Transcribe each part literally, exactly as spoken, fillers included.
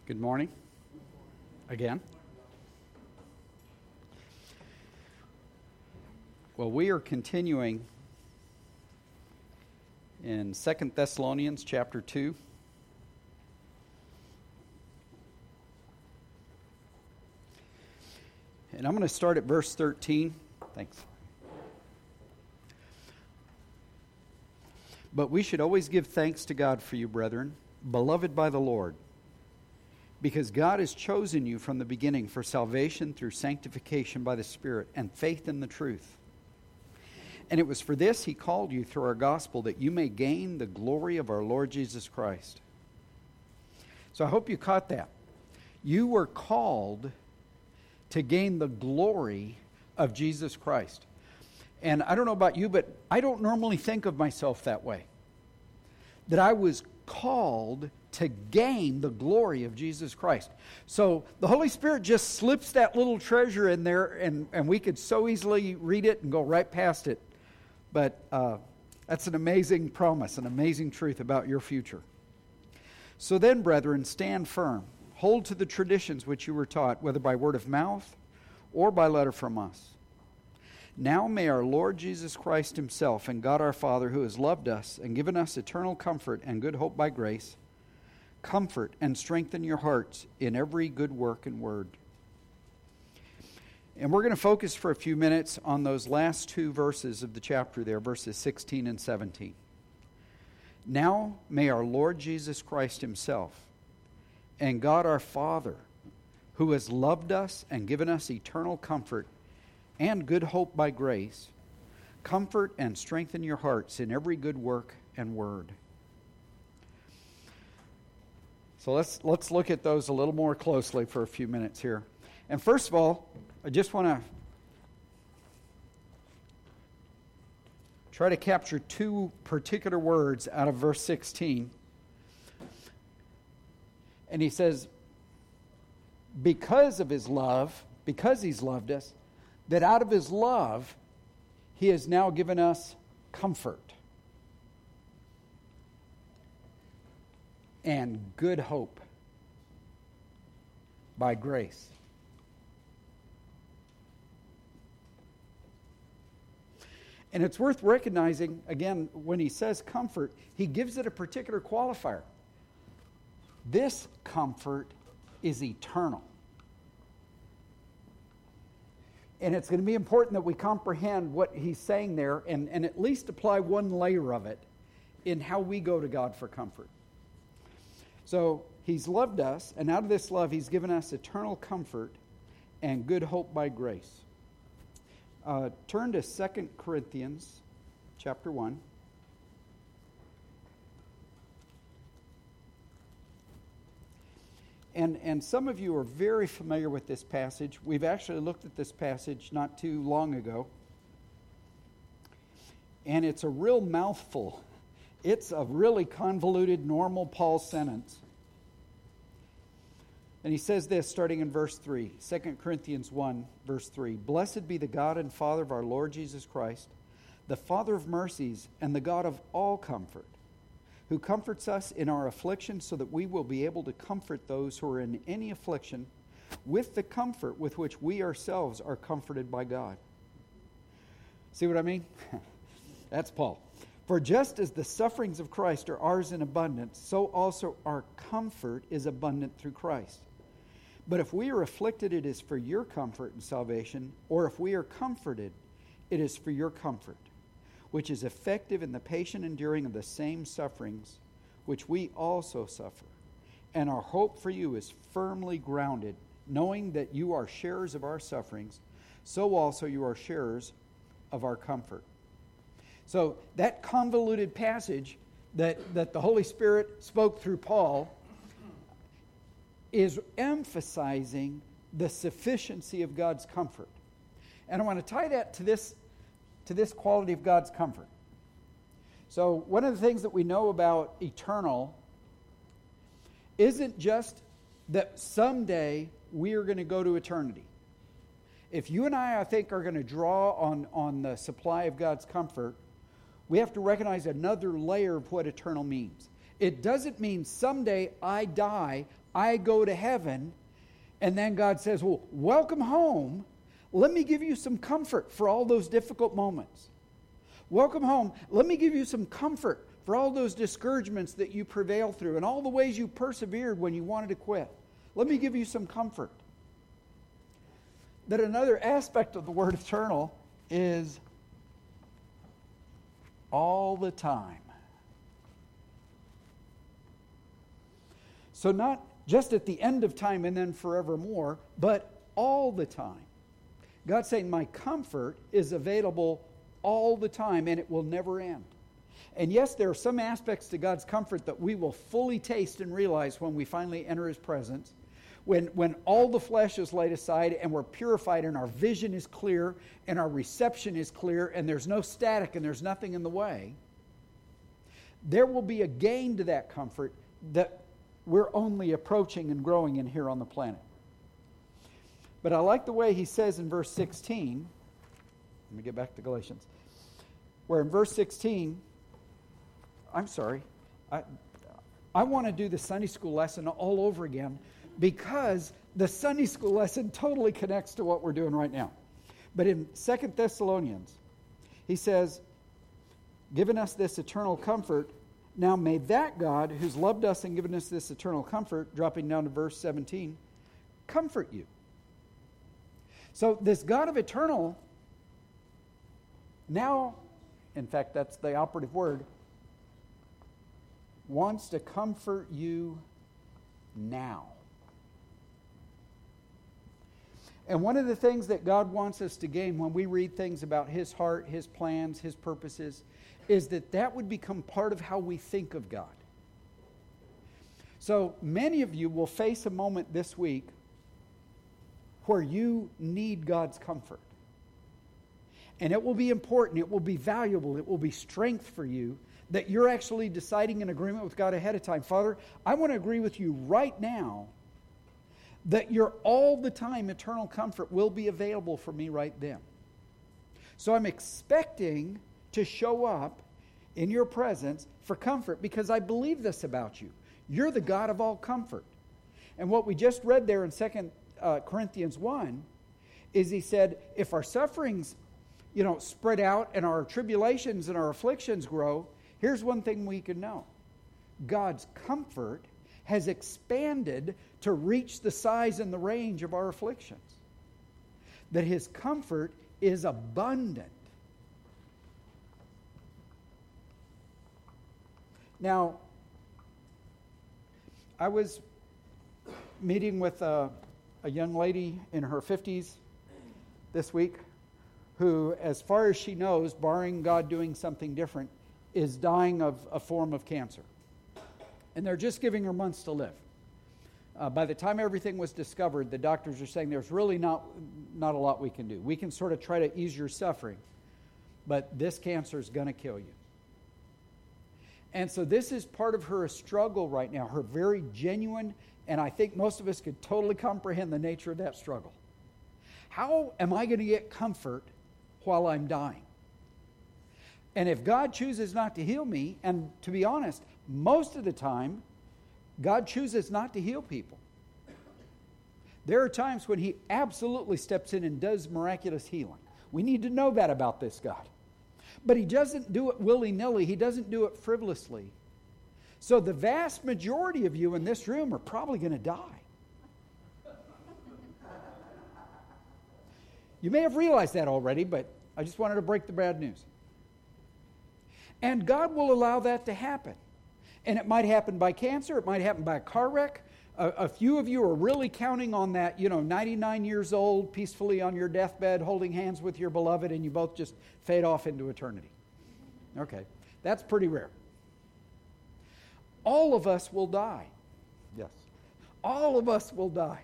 Good morning. Again. Well, we are continuing in Second Thessalonians chapter two. And I'm going to start at verse thirteen. Thanks. But we should always give thanks to God for you, brethren, beloved by the Lord, because God has chosen you from the beginning for salvation through sanctification by the Spirit and faith in the truth. And it was for this He called you through our gospel, that you may gain the glory of our Lord Jesus Christ. So I hope you caught that. You were called to gain the glory of Jesus Christ. And I don't know about you, but I don't normally think of myself that way. That I was called to gain the glory of Jesus Christ. So the Holy Spirit just slips that little treasure in there, and, and we could so easily read it and go right past it. But uh, that's an amazing promise, an amazing truth about your future. So then, brethren, stand firm. Hold to the traditions which you were taught, whether by word of mouth or by letter from us. Now may our Lord Jesus Christ Himself and God our Father, who has loved us and given us eternal comfort and good hope by grace, comfort and strengthen your hearts in every good work and word. And we're going to focus for a few minutes on those last two verses of the chapter there, verses sixteen and seventeen. Now may our Lord Jesus Christ Himself and God our Father, who has loved us and given us eternal comfort and good hope by grace, comfort and strengthen your hearts in every good work and word. So let's let's look at those a little more closely for a few minutes here. And first of all, I just want to try to capture two particular words out of verse sixteen. And he says, because of His love, because He's loved us, that out of His love, He has now given us comfort and good hope by grace. And it's worth recognizing, again, when he says comfort, he gives it a particular qualifier. This comfort is eternal. And it's going to be important that we comprehend what he's saying there and, and at least apply one layer of it in how we go to God for comfort. So He's loved us, and out of this love He's given us eternal comfort and good hope by grace. Uh, turn to Second Corinthians chapter one. And, and some of you are very familiar with this passage. We've actually looked at this passage not too long ago. And it's a real mouthful. It's a really convoluted, normal Paul sentence. And he says this, starting in verse three, Second Corinthians one, verse three. Blessed be the God and Father of our Lord Jesus Christ, the Father of mercies and the God of all comfort, who comforts us in our affliction, so that we will be able to comfort those who are in any affliction with the comfort with which we ourselves are comforted by God. See what I mean? That's Paul. For just as the sufferings of Christ are ours in abundance, so also our comfort is abundant through Christ. But if we are afflicted, it is for your comfort and salvation, or if we are comforted, it is for your comfort, which is effective in the patient enduring of the same sufferings which we also suffer. And our hope for you is firmly grounded, knowing that you are sharers of our sufferings, so also you are sharers of our comfort. So that convoluted passage that, that the Holy Spirit spoke through Paul is emphasizing the sufficiency of God's comfort. And I want to tie that to this, to this quality of God's comfort. So one of the things that we know about eternal isn't just that someday we are going to go to eternity. If you and I, I think, are going to draw on, on the supply of God's comfort, we have to recognize another layer of what eternal means. It doesn't mean someday I die, I go to heaven, and then God says, well, welcome home. Let me give you some comfort for all those difficult moments. Welcome home. Let me give you some comfort for all those discouragements that you prevailed through and all the ways you persevered when you wanted to quit. Let me give you some comfort. That another aspect of the word eternal is all the time. So not just at the end of time and then forevermore, but all the time. God's saying my comfort is available all the time and it will never end. And yes, there are some aspects to God's comfort that we will fully taste and realize when we finally enter His presence. When, when all the flesh is laid aside and we're purified and our vision is clear and our reception is clear and there's no static and there's nothing in the way, there will be a gain to that comfort that we're only approaching and growing in here on the planet. But I like the way he says in verse sixteen, let me get back to Galatians, where in verse sixteen, I'm sorry, I, I want to do the Sunday school lesson all over again because the Sunday school lesson totally connects to what we're doing right now. But in Second Thessalonians, he says, giving us this eternal comfort, now may that God who's loved us and given us this eternal comfort, dropping down to verse seventeen, comfort you. So this God of eternal, now, in fact, that's the operative word, wants to comfort you now. And one of the things that God wants us to gain when we read things about His heart, His plans, His purposes, is that that would become part of how we think of God. So many of you will face a moment this week where you need God's comfort. And it will be important, it will be valuable, it will be strength for you that you're actually deciding in agreement with God ahead of time. Father, I want to agree with you right now that your all the time eternal comfort will be available for me right then. So I'm expecting to show up in your presence for comfort because I believe this about you. You're the God of all comfort. And what we just read there in Second Corinthians one is he said, if our sufferings, you know, spread out and our tribulations and our afflictions grow, here's one thing we can know. God's comfort has expanded to reach the size and the range of our afflictions. That His comfort is abundant. Now, I was meeting with a, a young lady in her fifties this week who, as far as she knows, barring God doing something different, is dying of a form of cancer. And they're just giving her months to live. Uh, by the time everything was discovered, the doctors are saying there's really not, not a lot we can do. We can sort of try to ease your suffering, but this cancer is going to kill you. And so this is part of her struggle right now, her very genuine, and I think most of us could totally comprehend the nature of that struggle. How am I going to get comfort while I'm dying? And if God chooses not to heal me, and to be honest, most of the time, God chooses not to heal people. There are times when He absolutely steps in and does miraculous healing. We need to know that about this God. But He doesn't do it willy-nilly. He doesn't do it frivolously. So the vast majority of you in this room are probably going to die. You may have realized that already, but I just wanted to break the bad news. And God will allow that to happen. And it might happen by cancer. It might happen by a car wreck. A, a few of you are really counting on that, you know, ninety-nine years old, peacefully on your deathbed, holding hands with your beloved, and you both just fade off into eternity. Okay, that's pretty rare. All of us will die. Yes. All of us will die.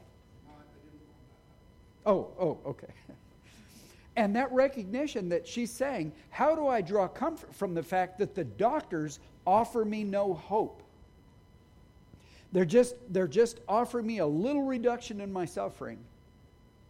Oh, oh, okay. And that recognition that she's saying, how do I draw comfort from the fact that the doctors offer me no hope? They're just, they're just offering me a little reduction in my suffering.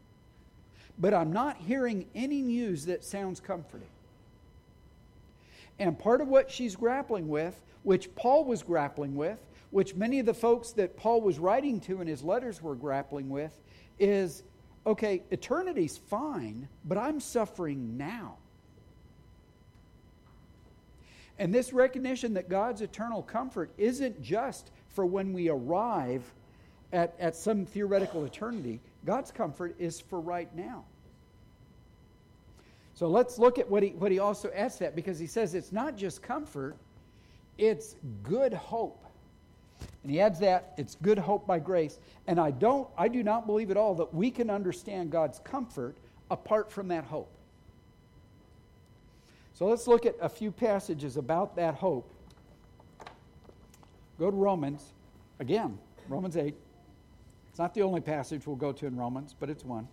But I'm not hearing any news that sounds comforting. And part of what she's grappling with, which Paul was grappling with, which many of the folks that Paul was writing to in his letters were grappling with, is, okay, eternity's fine, but I'm suffering now. And this recognition that God's eternal comfort isn't just for when we arrive at, at some theoretical eternity. God's comfort is for right now. So let's look at what he, what he also adds to that, because he says it's not just comfort, it's good hope. And he adds that it's good hope by grace. And I don't, I do not believe at all that we can understand God's comfort apart from that hope. So let's look at a few passages about that hope. Go to Romans. Again, Romans eight. It's not the only passage we'll go to in Romans, but it's one.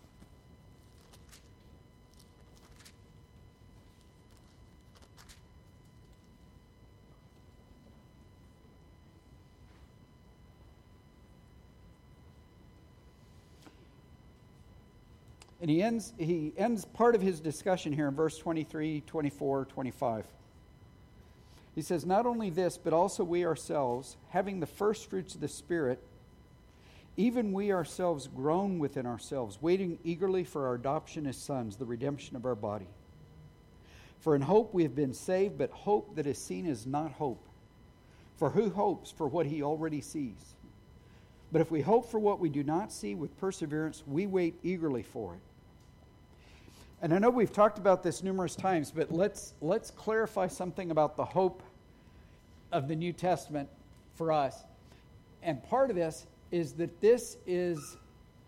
And he ends, he ends part of his discussion here in verse twenty-three, twenty-four, twenty-five. He says, not only this, but also we ourselves, having the first fruits of the Spirit, even we ourselves groan within ourselves, waiting eagerly for our adoption as sons, the redemption of our body. For in hope we have been saved, but hope that is seen is not hope. For who hopes for what he already sees? But if we hope for what we do not see with perseverance, we wait eagerly for it. And I know we've talked about this numerous times, but let's let's clarify something about the hope of the New Testament for us. And part of this is that this is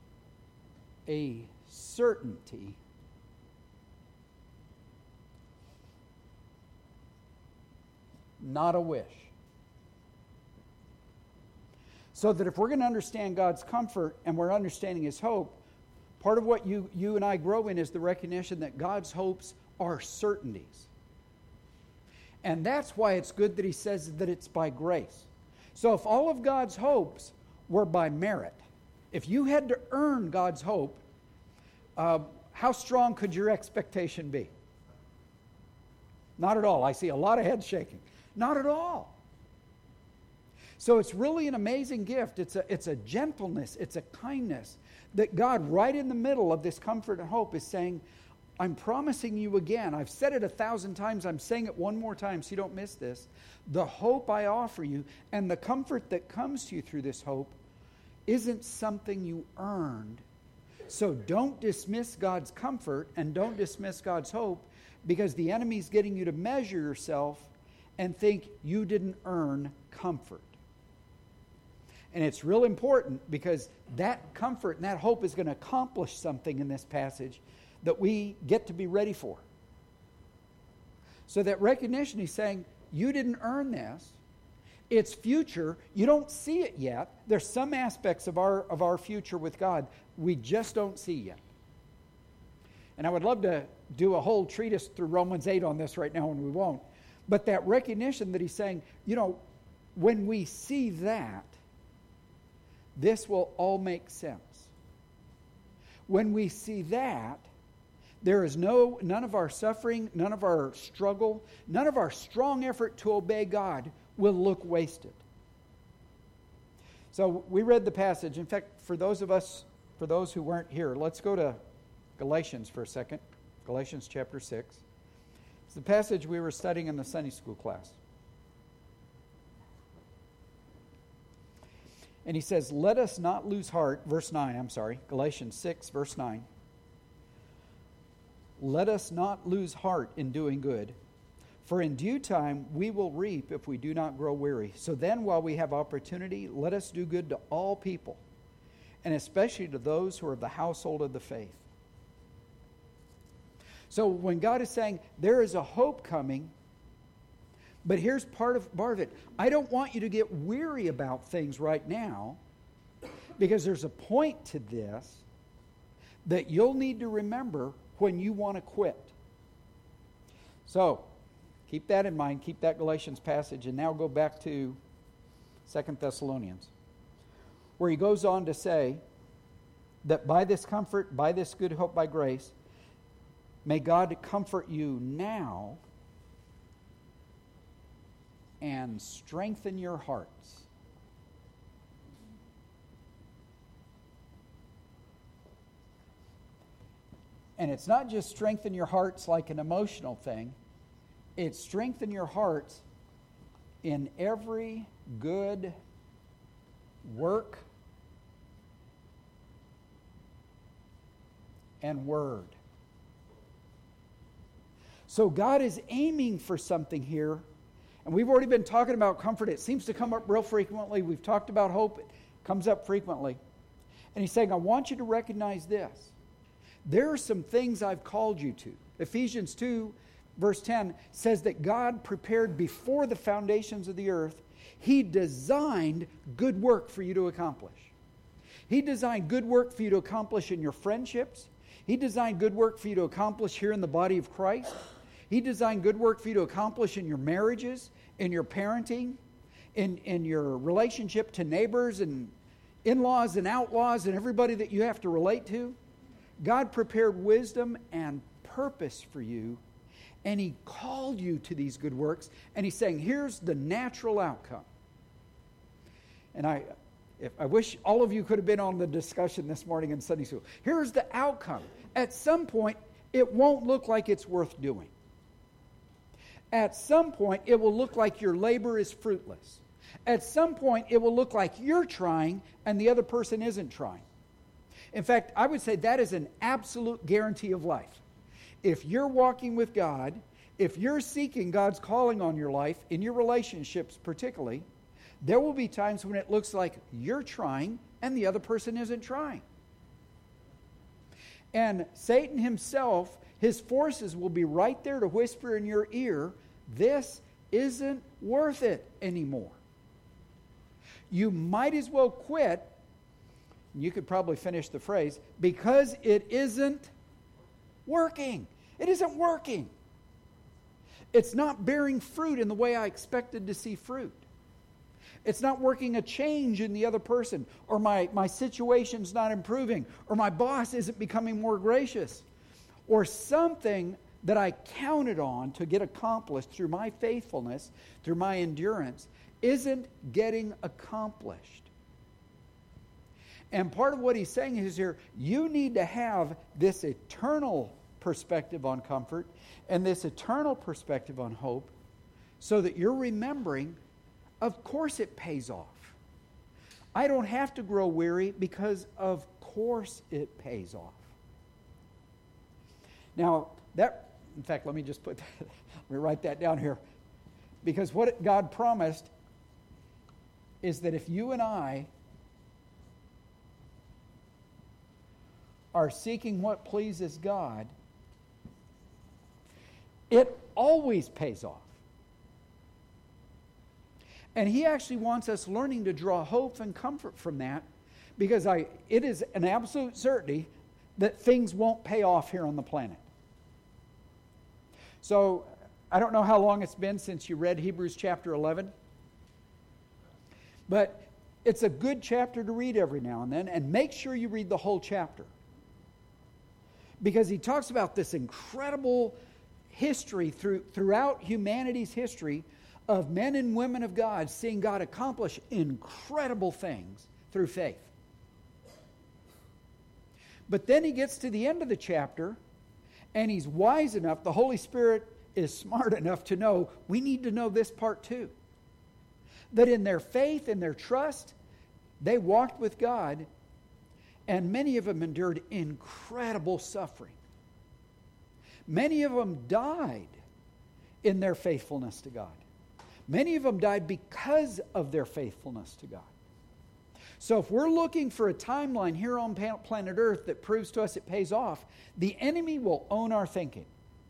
a certainty, not a wish. So that if we're going to understand God's comfort and we're understanding His hope, part of what you, you and I grow in is the recognition that God's hopes are certainties. And that's why it's good that He says that it's by grace. So if all of God's hopes were by merit, if you had to earn God's hope, uh, how strong could your expectation be? Not at all. I see a lot of heads shaking. Not at all. So it's really an amazing gift. It's a, it's a gentleness, it's a kindness that God, right in the middle of this comfort and hope, is saying, I'm promising you again. I've said it a thousand times. I'm saying it one more time so you don't miss this. The hope I offer you and the comfort that comes to you through this hope isn't something you earned. So don't dismiss God's comfort and don't dismiss God's hope, because the enemy's getting you to measure yourself and think you didn't earn comfort. And it's real important, because that comfort and that hope is going to accomplish something in this passage that we get to be ready for. So that recognition, he's saying, you didn't earn this. It's future. You don't see it yet. There's some aspects of our, of our future with God we just don't see yet. And I would love to do a whole treatise through Romans eight on this right now, and we won't. But that recognition that he's saying, you know, when we see that, this will all make sense. When we see that, there is no, none of our suffering, none of our struggle, none of our strong effort to obey God will look wasted. So we read the passage. In fact, for those of us, for those who weren't here, let's go to Galatians for a second. Galatians chapter six. It's the passage we were studying in the Sunday school class. And he says, let us not lose heart, verse nine, I'm sorry, Galatians six, verse nine. Let us not lose heart in doing good, for in due time we will reap if we do not grow weary. So then, while we have opportunity, let us do good to all people, and especially to those who are of the household of the faith. So when God is saying, there is a hope coming, but here's part of, part of it. I don't want you to get weary about things right now, because there's a point to this that you'll need to remember when you want to quit. So, keep that in mind. Keep that Galatians passage, and now go back to Second Thessalonians, where he goes on to say that by this comfort, by this good hope by grace, may God comfort you now and strengthen your hearts. And it's not just strengthen your hearts like an emotional thing. It's strengthen your hearts in every good work and word. So God is aiming for something here. And we've already been talking about comfort. It seems to come up real frequently. We've talked about hope. It comes up frequently. And he's saying, I want you to recognize this. There are some things I've called you to. Ephesians two, verse ten, says that God prepared before the foundations of the earth. He designed good work for you to accomplish. He designed good work for you to accomplish in your friendships. He designed good work for you to accomplish here in the body of Christ. He designed good work for you to accomplish in your marriages, in your parenting, in, in your relationship to neighbors and in-laws and outlaws and everybody that you have to relate to. God prepared wisdom and purpose for you, and He called you to these good works, and He's saying, here's the natural outcome. And I, if, I wish all of you could have been on the discussion this morning in Sunday school. Here's the outcome. At some point, it won't look like it's worth doing. At some point, it will look like your labor is fruitless. At some point, it will look like you're trying and the other person isn't trying. In fact, I would say that is an absolute guarantee of life. If you're walking with God, if you're seeking God's calling on your life, in your relationships particularly, there will be times when it looks like you're trying and the other person isn't trying. And Satan himself, his forces will be right there to whisper in your ear, this isn't worth it anymore. You might as well quit. You could probably finish the phrase, because it isn't working. It isn't working. It's not bearing fruit in the way I expected to see fruit. It's not working a change in the other person, or my, my situation's not improving, or my boss isn't becoming more gracious, or something that I counted on to get accomplished through my faithfulness, through my endurance, isn't getting accomplished. And part of what he's saying is here, you need to have this eternal perspective on comfort and this eternal perspective on hope so that you're remembering, of course it pays off. I don't have to grow weary because of course it pays off. Now, that, in fact, let me just put that, let me write that down here. Because what God promised is that if you and I are seeking what pleases God, it always pays off. And He actually wants us learning to draw hope and comfort from that, because I, it is an absolute certainty that things won't pay off here on the planet. So, I don't know how long it's been since you read Hebrews chapter eleven, but it's a good chapter to read every now and then, and make sure you read the whole chapter. Because he talks about this incredible history through, throughout humanity's history of men and women of God seeing God accomplish incredible things through faith. But then he gets to the end of the chapter, and he's wise enough, the Holy Spirit is smart enough to know we need to know this part too. That in their faith and their trust, they walked with God, and many of them endured incredible suffering. Many of them died in their faithfulness to God. Many of them died because of their faithfulness to God. So if we're looking for a timeline here on planet Earth that proves to us it pays off, the enemy will own our thinking.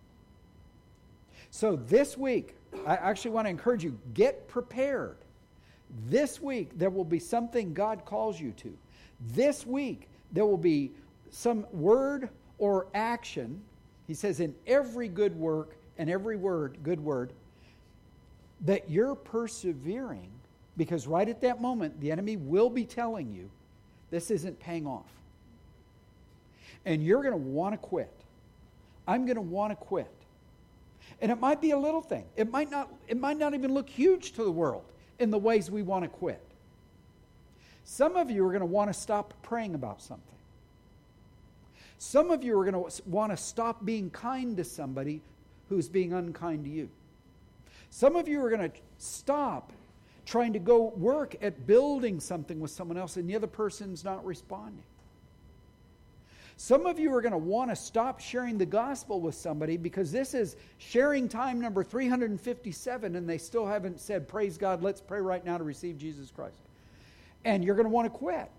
So this week, I actually want to encourage you, get prepared. This week, there will be something God calls you to. This week, there will be some word or action. He says in every good work and every word, good word, that you're persevering, because right at that moment, the enemy will be telling you, this isn't paying off. And you're going to want to quit. I'm going to want to quit. And it might be a little thing. It might not, it might not even look huge to the world in the ways we want to quit. Some of you are going to want to stop praying about something. Some of you are going to want to stop being kind to somebody who's being unkind to you. Some of you are going to stop trying to go work at building something with someone else and the other person's not responding. Some of you are going to want to stop sharing the gospel with somebody because this is sharing time number three hundred fifty-seven and they still haven't said, praise God, let's pray right now to receive Jesus Christ. And you're going to want to quit.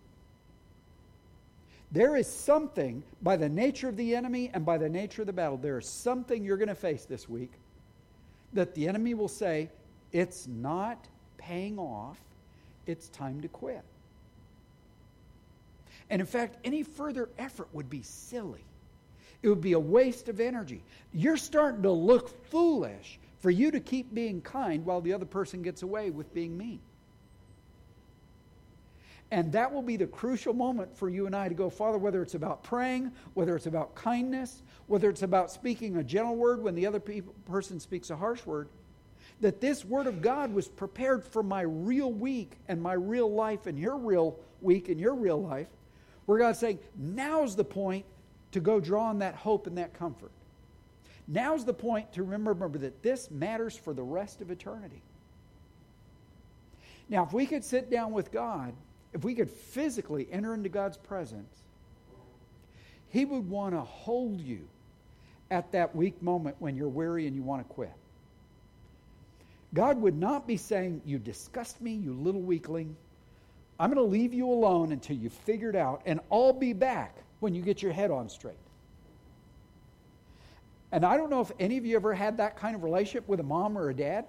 There is something, by the nature of the enemy and by the nature of the battle, there is something you're going to face this week that the enemy will say, it's not paying off, it's time to quit. And in fact, any further effort would be silly. It would be a waste of energy. You're starting to look foolish for you to keep being kind while the other person gets away with being mean. And that will be the crucial moment for you and I to go, Father, whether it's about praying, whether it's about kindness, whether it's about speaking a gentle word when the other pe- person speaks a harsh word, that this word of God was prepared for my real week and my real life and your real week and your real life, where God's saying, now's the point to go draw on that hope and that comfort. Now's the point to remember that this matters for the rest of eternity. Now, if we could sit down with God, if we could physically enter into God's presence, He would want to hold you at that weak moment when you're weary and you want to quit. God would not be saying, you disgust me, you little weakling. I'm going to leave you alone until you figure it out, and I'll be back when you get your head on straight. And I don't know if any of you ever had that kind of relationship with a mom or a dad.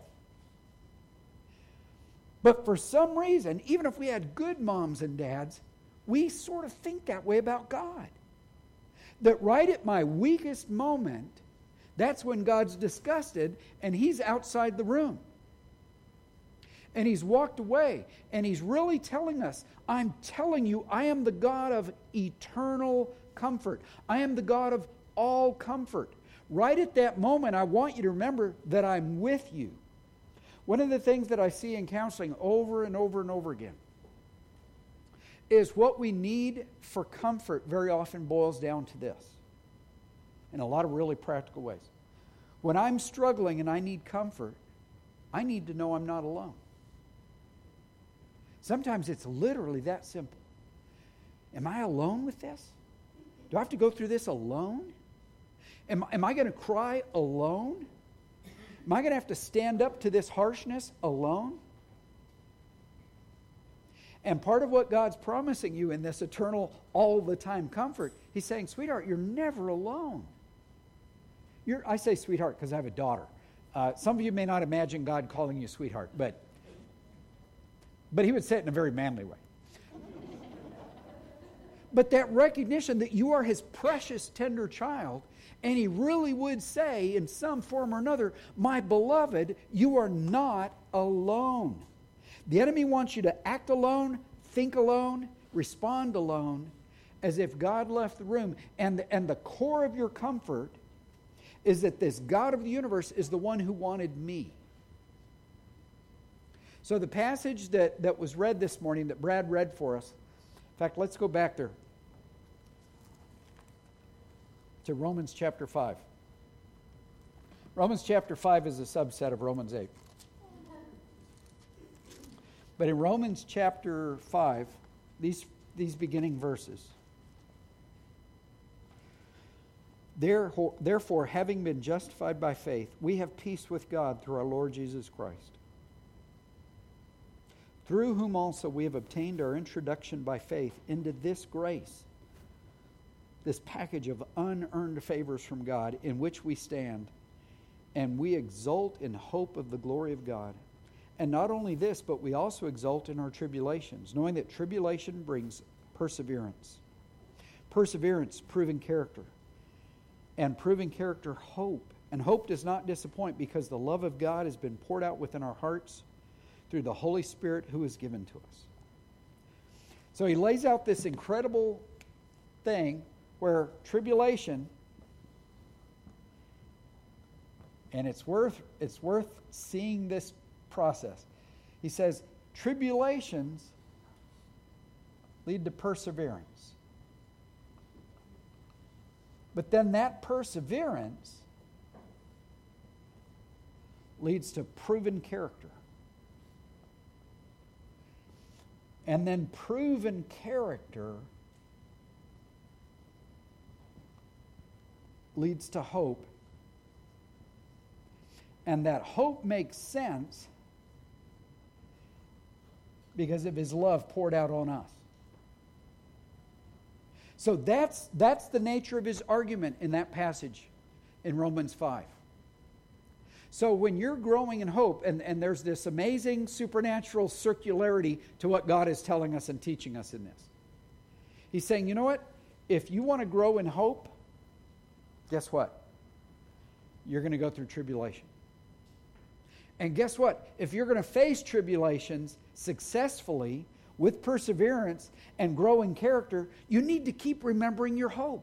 But for some reason, even if we had good moms and dads, we sort of think that way about God. That right at my weakest moment, that's when God's disgusted and He's outside the room. And He's walked away and He's really telling us, I'm telling you, I am the God of eternal comfort. I am the God of all comfort. Right at that moment, I want you to remember that I'm with you. One of the things that I see in counseling over and over and over again is what we need for comfort very often boils down to this, in a lot of really practical ways. When I'm struggling and I need comfort, I need to know I'm not alone. Sometimes it's literally that simple. Am I alone with this? Do I have to go through this alone? Am, am I going to cry alone? Am I going to have to stand up to this harshness alone? And part of what God's promising you in this eternal, all-the-time comfort, He's saying, sweetheart, you're never alone. You're, I say sweetheart because I have a daughter. Uh, some of you may not imagine God calling you sweetheart, but, but He would say it in a very manly way. But that recognition that you are His precious, tender child, and He really would say in some form or another, my beloved, you are not alone. The enemy wants you to act alone, think alone, respond alone, as if God left the room. And the, and the core of your comfort is that this God of the universe is the one who wanted me. So the passage that, that was read this morning, that Brad read for us, in fact, let's go back there to Romans chapter five. Romans chapter five is a subset of Romans eight. But in Romans chapter five, these, these beginning verses, Therefore, therefore, having been justified by faith, we have peace with God through our Lord Jesus Christ, through whom also we have obtained our introduction by faith into this grace, this package of unearned favors from God in which we stand, and we exult in hope of the glory of God. And not only this, but we also exult in our tribulations, knowing that tribulation brings perseverance. Perseverance, proven character. And proving character, hope. And hope does not disappoint because the love of God has been poured out within our hearts through the Holy Spirit who is given to us. So he lays out this incredible thing where tribulation And it's worth, it's worth seeing this process. He says, tribulations lead to perseverance. But then that perseverance leads to proven character. And then proven character leads to hope. And that hope makes sense because of his love poured out on us. So that's, that's the nature of his argument in that passage in Romans five. So when you're growing in hope, and, and there's this amazing supernatural circularity to what God is telling us and teaching us in this. He's saying, you know what? If you want to grow in hope, guess what? You're going to go through tribulation. And guess what? If you're going to face tribulations successfully, with perseverance and grow in character, you need to keep remembering your hope.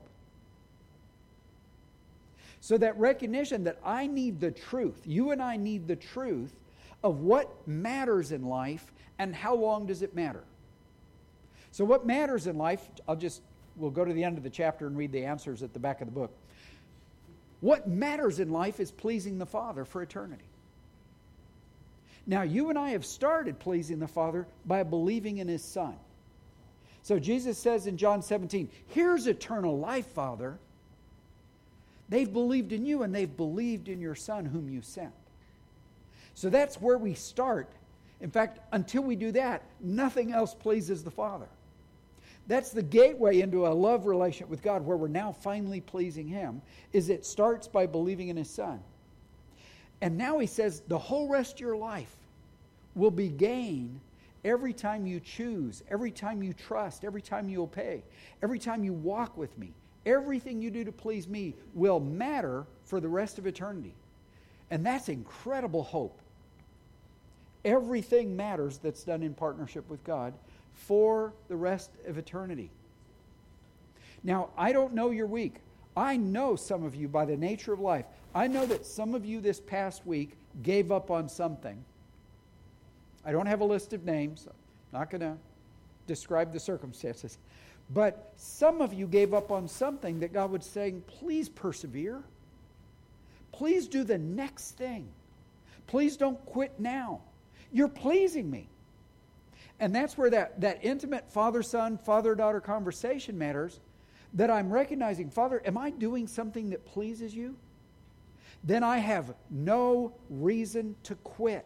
So that recognition that I need the truth, you and I need the truth of what matters in life and how long does it matter. So what matters in life, I'll just, we'll go to the end of the chapter and read the answers at the back of the book. What matters in life is pleasing the Father for eternity. Now, you and I have started pleasing the Father by believing in His Son. So Jesus says in John seventeen, here's eternal life, Father. They've believed in you and they've believed in your Son whom you sent. So that's where we start. In fact, until we do that, nothing else pleases the Father. That's the gateway into a love relationship with God where we're now finally pleasing Him, is it starts by believing in His Son. And now He says the whole rest of your life will be gain every time you choose, every time you trust, every time you obey, every time you walk with me. Everything you do to please me will matter for the rest of eternity. And that's incredible hope. Everything matters that's done in partnership with God for the rest of eternity. Now, I don't know your week. I know some of you by the nature of life. I know that some of you this past week gave up on something. I don't have a list of names. I'm not going to describe the circumstances. But some of you gave up on something that God was saying, please persevere. Please do the next thing. Please don't quit now. You're pleasing me. And that's where that, that intimate father-son, father-daughter conversation matters. That I'm recognizing, Father, am I doing something that pleases you? Then I have no reason to quit.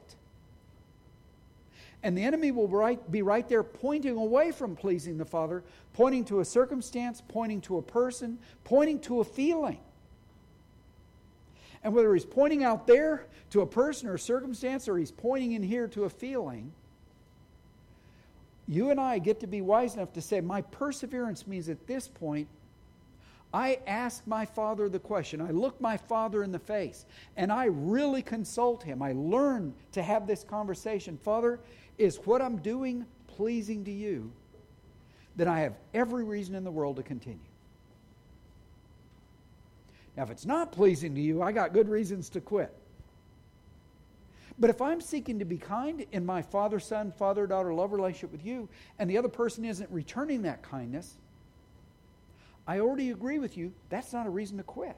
And the enemy will right, be right there pointing away from pleasing the Father, pointing to a circumstance, pointing to a person, pointing to a feeling. And whether he's pointing out there to a person or a circumstance, or he's pointing in here to a feeling, you and I get to be wise enough to say, my perseverance means at this point, I ask my Father the question. I look my Father in the face, and I really consult Him. I learn to have this conversation. Father, is what I'm doing pleasing to you? Then I have every reason in the world to continue. Now, if it's not pleasing to you, I got good reasons to quit. But if I'm seeking to be kind in my father-son, father-daughter love relationship with you, and the other person isn't returning that kindness, I already agree with you, that's not a reason to quit.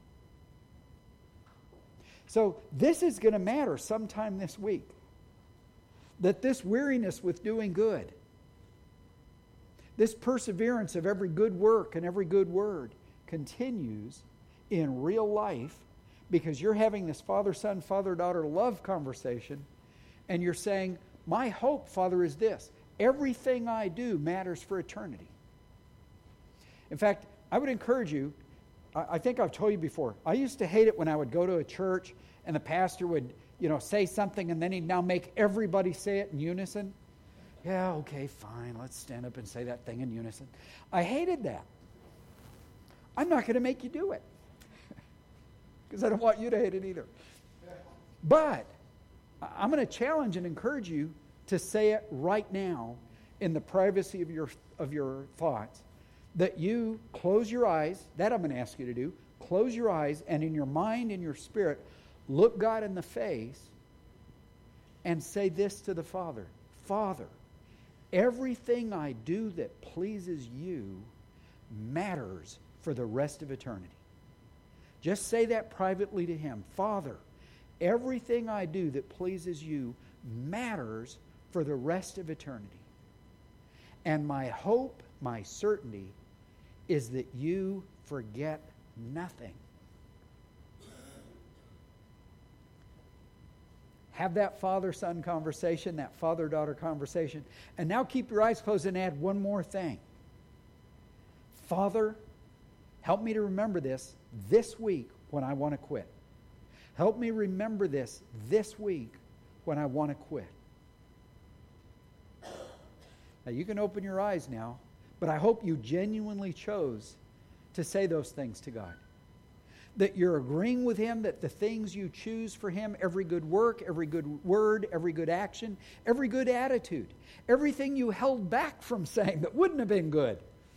So this is going to matter sometime this week. That this weariness with doing good, this perseverance of every good work and every good word continues in real life because you're having this father-son, father-daughter love conversation and you're saying, my hope, Father, is this. Everything I do matters for eternity. In fact, I would encourage you, I think I've told you before, I used to hate it when I would go to a church and the pastor would, you know, say something and then he'd now make everybody say it in unison. Yeah, okay, fine, let's stand up and say that thing in unison. I hated that. I'm not going to make you do it because I don't want you to hate it either. But I'm going to challenge and encourage you to say it right now in the privacy of your of your thoughts. That you close your eyes, that I'm going to ask you to do, close your eyes and in your mind and your spirit, look God in the face and say this to the Father. Father, everything I do that pleases you matters for the rest of eternity. Just say that privately to Him. Father, everything I do that pleases you matters for the rest of eternity. And my hope, my certainty, is that you forget nothing. Have that father-son conversation, that father-daughter conversation. And now keep your eyes closed and add one more thing. Father, help me to remember this this week when I want to quit. Help me remember this this week when I want to quit. Now you can open your eyes now, but I hope you genuinely chose to say those things to God. That you're agreeing with Him, that the things you choose for Him, every good work, every good word, every good action, every good attitude, everything you held back from saying that wouldn't have been good,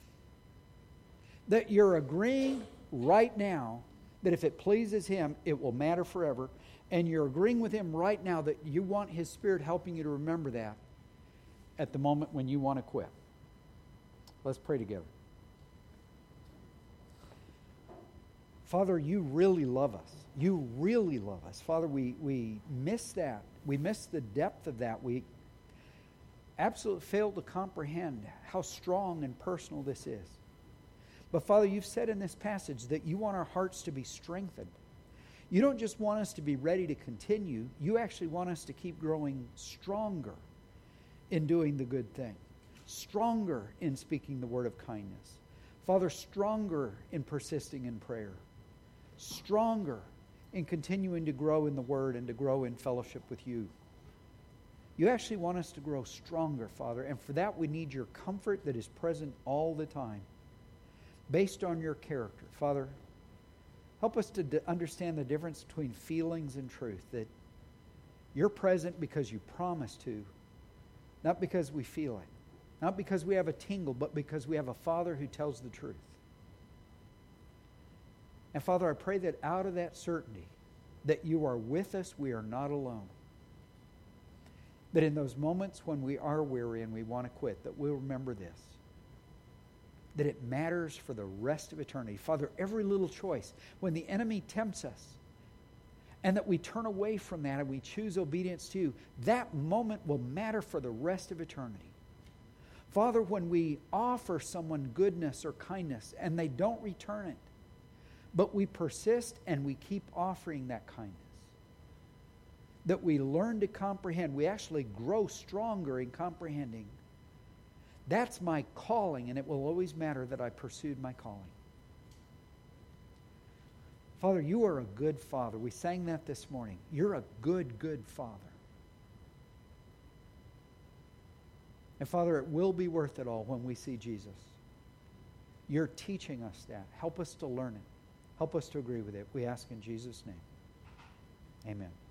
that you're agreeing right now that if it pleases Him, it will matter forever, and you're agreeing with Him right now that you want His Spirit helping you to remember that at the moment when you want to quit. Let's pray together. Father, you really love us. You really love us. Father, we, we miss that. We miss the depth of that. We absolutely fail to comprehend how strong and personal this is. But Father, you've said in this passage that you want our hearts to be strengthened. You don't just want us to be ready to continue. You actually want us to keep growing stronger in doing the good thing. Stronger in speaking the word of kindness. Father, stronger in persisting in prayer. Stronger in continuing to grow in the Word and to grow in fellowship with you. You actually want us to grow stronger, Father, and for that we need your comfort that is present all the time, based on your character. Father, help us to d- understand the difference between feelings and truth, that you're present because you promise to, not because we feel it, not because we have a tingle, but because we have a Father who tells the truth. And Father, I pray that out of that certainty, that you are with us, we are not alone. That in those moments when we are weary and we want to quit, that we'll remember this. That it matters for the rest of eternity. Father, every little choice, when the enemy tempts us, and that we turn away from that and we choose obedience to you, that moment will matter for the rest of eternity. Father, when we offer someone goodness or kindness and they don't return it, but we persist and we keep offering that kindness, that we learn to comprehend, we actually grow stronger in comprehending. That's my calling, and it will always matter that I pursued my calling. Father, you are a good Father. We sang that this morning. You're a good, good Father. And Father, it will be worth it all when we see Jesus. You're teaching us that. Help us to learn it. Help us to agree with it. We ask in Jesus' name. Amen.